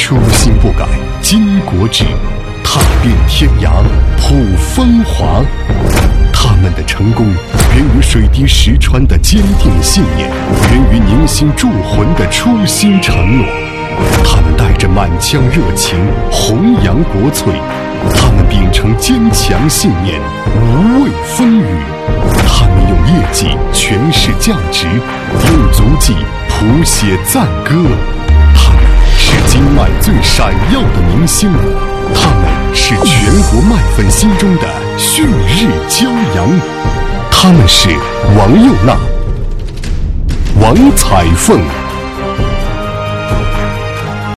初心不改，巾帼志，踏遍天涯，普风华。他们的成功源于水滴石穿的坚定信念，源于凝心铸魂的初心承诺。他们带着满腔热情弘扬国粹，他们秉承坚强信念无畏风雨，他们用业绩诠释价值，用足迹谱写赞歌。他们是今晚最闪耀的明星，他们是全国麦粉心中的旭日骄阳。他们是王佑娜、王彩凤。